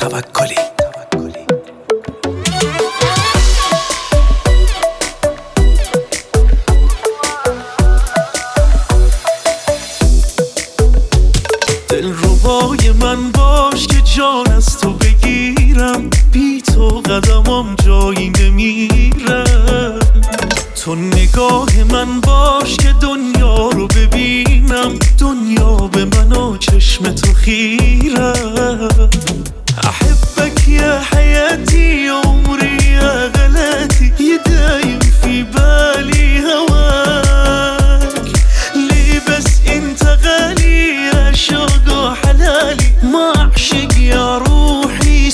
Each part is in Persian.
توکلی. دلربای من باش که جان از تو بگیرم، بی تو قدمم جایی نمیرم. تو نگاه من باش که دنیا رو ببینم، دنیا به من و چشم تو خیرم. احبك يا حياتي عمري يا غلاتي، يدايم في بالي هواك. ليه بس انت غالي يا شوق حلالي، ما اعشق يا روحي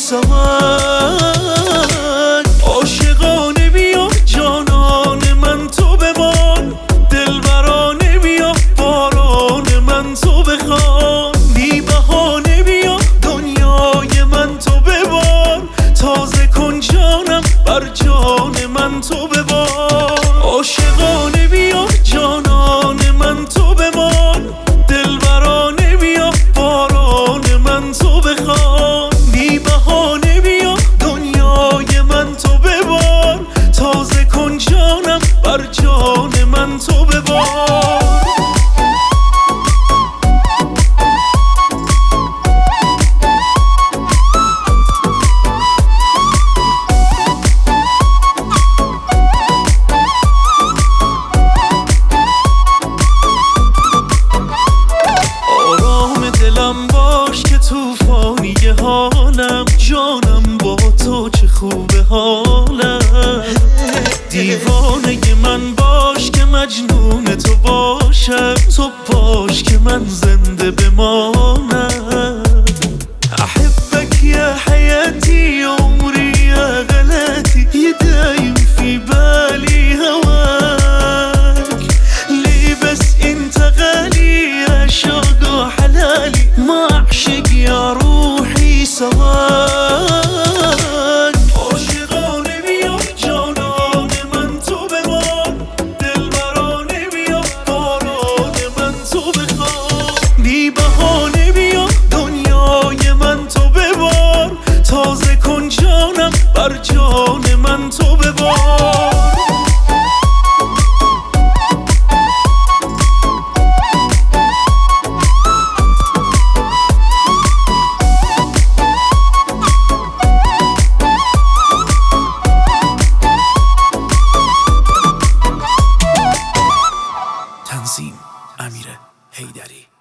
سواك. عاشقانه بیا جانان من تو بمان، دلبرانه بیا باران من تو بخوان. بی بهانه بیا دنیای من تو ببار، تازه کن جانم بر جان من تو ببار. عاشقانه بیا جانان من تو بمان، دلبرانه بیا باران من تو بخوان. بی بهانه بیا دنیای من تو ببار، تازه کن جانم بر جان من تو ببار. دلم باش که توفانی حالم، جانم با تو چه خوبه حالم. دیوانه من باش که مجنون تو باشم، تو باش که من زنده بمانم. احبك يا حياتي عمري يا غلاتي، يدايم في بالي هواك. ليه بس انت غالي يا شوق حلالي، ما اعشق يا روحي سواك. عاشقانه بیا جانان من تو بمان، دلبرانه بیا باران من تو بخوان. بی بهانه بیا دنیای من تو ببار، تازه کن جانم بر جان من تو ببار. تنظیم: امیر حیدری.